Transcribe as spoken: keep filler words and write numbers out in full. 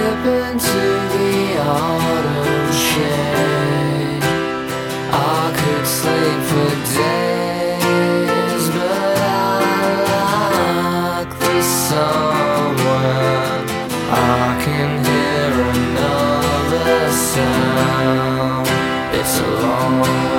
slip into the autumn shade. I could sleep for days, but I like the somewhere I can hear another sound. It's a long